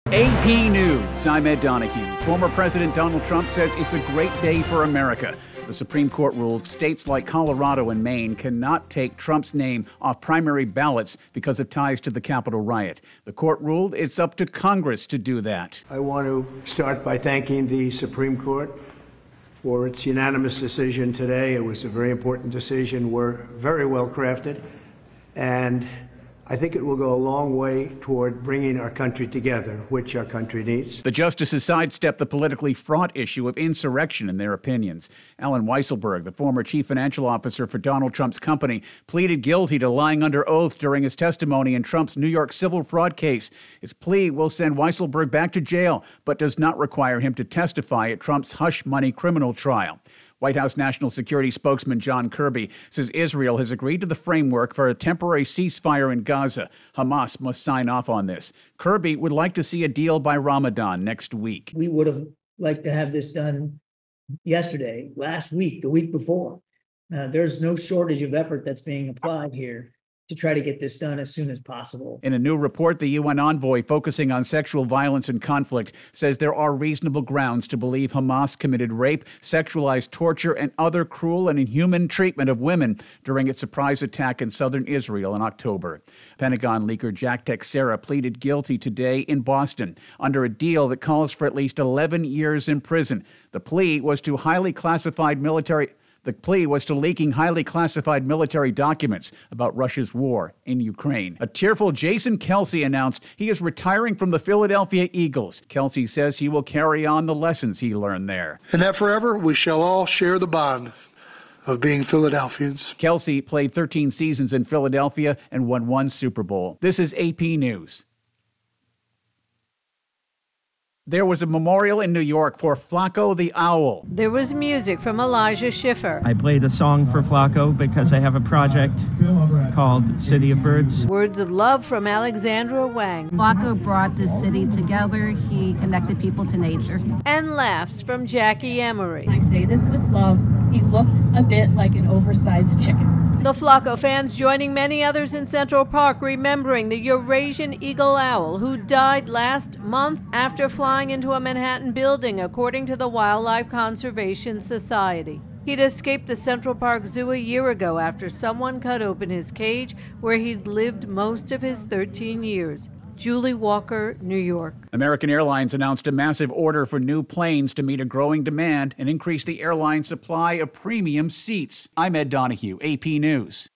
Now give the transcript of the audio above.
AP News, I'm Ed Donahue. Former President Donald Trump says it's a great day for America. The Supreme Court ruled states like Colorado and Maine cannot take Trump's name off primary ballots because of ties to the Capitol riot. The court ruled it's up to Congress to do that. I want to start by thanking the Supreme Court for its unanimous decision today. It was a very important decision. We're very well crafted, and I think it will go a long way toward bringing our country together, which our country needs. The justices sidestepped the politically fraught issue of insurrection in their opinions. Alan Weisselberg, the former chief financial officer for Donald Trump's company, pleaded guilty to lying under oath during his testimony in Trump's New York civil fraud case. His plea will send Weisselberg back to jail, but does not require him to testify at Trump's hush money criminal trial. White House National Security spokesman John Kirby says Israel has agreed to the framework for a temporary ceasefire in Gaza. Hamas must sign off on this. Kirby would like to see a deal by Ramadan next week. We would have liked to have this done yesterday, last week, the week before. There's no shortage of effort that's being applied here to try to get this done as soon as possible. In a new report, the UN envoy focusing on sexual violence and conflict says there are reasonable grounds to believe Hamas committed rape, sexualized torture, and other cruel and inhuman treatment of women during its surprise attack in southern Israel in October. Pentagon leaker Jack Teixeira pleaded guilty today in Boston under a deal that calls for at least 11 years in prison. The plea was to leaking highly classified military documents about Russia's war in Ukraine. A tearful Jason Kelce announced he is retiring from the Philadelphia Eagles. Kelce says he will carry on the lessons he learned there. And that forever we shall all share the bond of being Philadelphians. Kelce played 13 seasons in Philadelphia and won 1 Super Bowl. This is AP News. There was a memorial in New York for Flaco the Owl. There was music from Elijah Schiffer. I played a song for Flaco because I have a project called City of Birds. Words of love from Alexandra Wang. Flaco brought this city together. He connected people to nature. And laughs from Jackie Emery. I say this with love. He looked a bit like an oversized chicken. The Flaco fans joining many others in Central Park remembering the Eurasian eagle owl who died last month after flying into a Manhattan building, according to the Wildlife Conservation Society. He'd escaped the Central Park Zoo a year ago after someone cut open his cage where he'd lived most of his 13 years. Julie Walker, New York. American Airlines announced a massive order for new planes to meet a growing demand and increase the airline's supply of premium seats. I'm Ed Donahue, AP News.